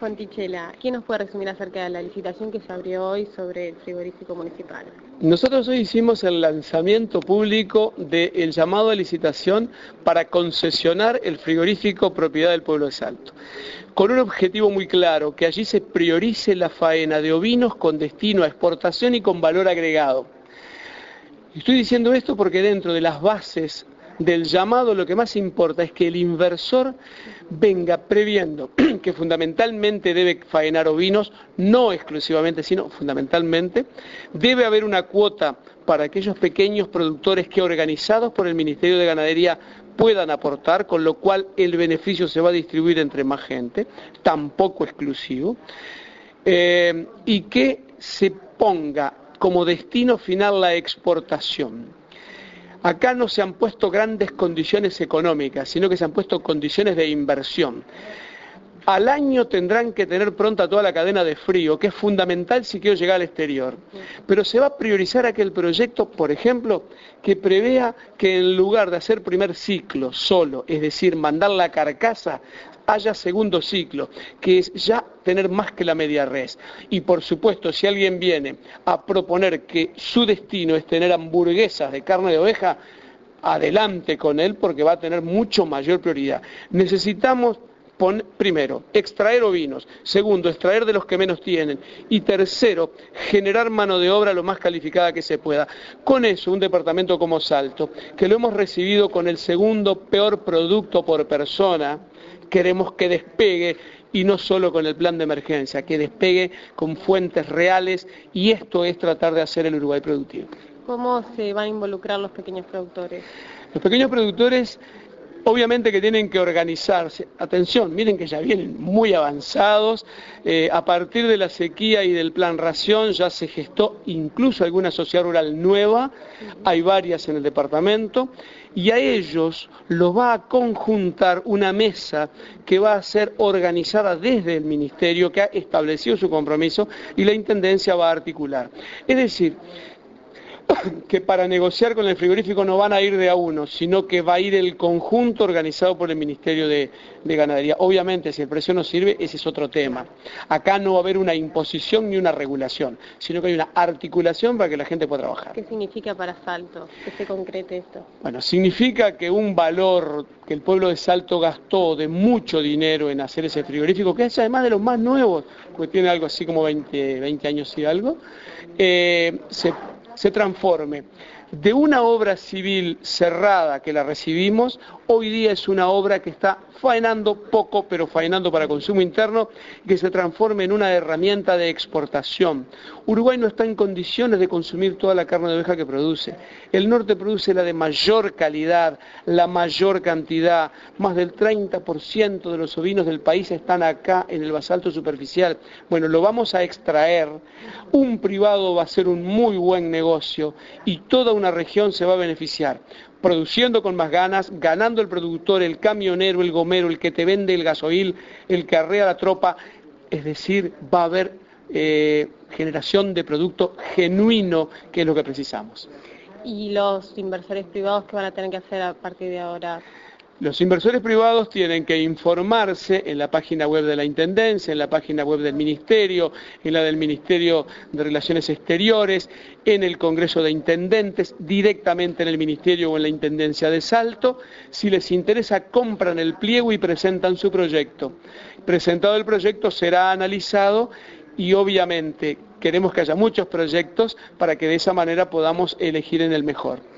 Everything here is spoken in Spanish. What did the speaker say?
Fontichela, ¿quién nos puede resumir acerca de la licitación que se abrió hoy sobre el frigorífico municipal? Nosotros hoy hicimos el lanzamiento público del llamado a licitación para concesionar el frigorífico propiedad del pueblo de Salto, con un objetivo muy claro, que allí se priorice la faena de ovinos con destino a exportación y con valor agregado. Estoy diciendo esto porque dentro de las bases del llamado lo que más importa es que el inversor venga previendo que fundamentalmente debe faenar ovinos, no exclusivamente, sino fundamentalmente. Debe haber una cuota para aquellos pequeños productores que, organizados por el Ministerio de Ganadería, puedan aportar, con lo cual el beneficio se va a distribuir entre más gente, tampoco exclusivo, y que se ponga como destino final la exportación. Acá no se han puesto grandes condiciones económicas, sino que se han puesto condiciones de inversión. Al año tendrán que tener pronta toda la cadena de frío, que es fundamental si quiero llegar al exterior. Pero se va a priorizar aquel proyecto, por ejemplo, que prevea que en lugar de hacer primer ciclo solo, es decir, mandar la carcasa, haya segundo ciclo, que es ya tener más que la media res. Y por supuesto, si alguien viene a proponer que su destino es tener hamburguesas de carne de oveja, adelante con él, porque va a tener mucho mayor prioridad. Necesitamos primero, extraer ovinos; segundo, extraer de los que menos tienen; y tercero, generar mano de obra lo más calificada que se pueda. Con eso, un departamento como Salto, que lo hemos recibido con el segundo peor producto por persona, queremos que despegue, y no solo con el plan de emergencia, que despegue con fuentes reales, y esto es tratar de hacer el Uruguay productivo. ¿Cómo se van a involucrar los pequeños productores? Los pequeños productores, obviamente que tienen que organizarse. Atención, miren que ya vienen muy avanzados. A partir de la sequía y del plan ración ya se gestó incluso alguna sociedad rural nueva, hay varias en el departamento, y a ellos los va a conjuntar una mesa que va a ser organizada desde el Ministerio, que ha establecido su compromiso, y la Intendencia va a articular. Es decir, que para negociar con el frigorífico no van a ir de a uno, sino que va a ir el conjunto organizado por el Ministerio de Ganadería. Obviamente, si el precio no sirve, ese es otro tema. Acá no va a haber una imposición ni una regulación, sino que hay una articulación para que la gente pueda trabajar. ¿Qué significa para Salto que se concrete esto? Bueno, significa que un valor que el pueblo de Salto gastó de mucho dinero en hacer ese frigorífico, que es además de los más nuevos, porque tiene algo así como 20 años y algo, se transforme de una obra civil cerrada que la recibimos, hoy día es una obra que está faenando poco, pero faenando para consumo interno, que se transforme en una herramienta de exportación. Uruguay no está en condiciones de consumir toda la carne de oveja que produce. El norte produce la de mayor calidad, la mayor cantidad. Más del 30% de los ovinos del país están acá en el basalto superficial. Bueno, lo vamos a extraer. Un privado va a hacer un muy buen negocio y toda una región se va a beneficiar, produciendo con más ganas, ganando el productor, el camionero, el gomero, el que te vende el gasoil, el que arrea la tropa. Es decir, va a haber generación de producto genuino, que es lo que precisamos. ¿Y los inversores privados qué van a tener que hacer a partir de ahora? Los inversores privados tienen que informarse en la página web de la Intendencia, en la página web del Ministerio, en la del Ministerio de Relaciones Exteriores, en el Congreso de Intendentes, directamente en el Ministerio o en la Intendencia de Salto. Si les interesa, compran el pliego y presentan su proyecto. Presentado el proyecto, será analizado y obviamente queremos que haya muchos proyectos para que de esa manera podamos elegir en el mejor.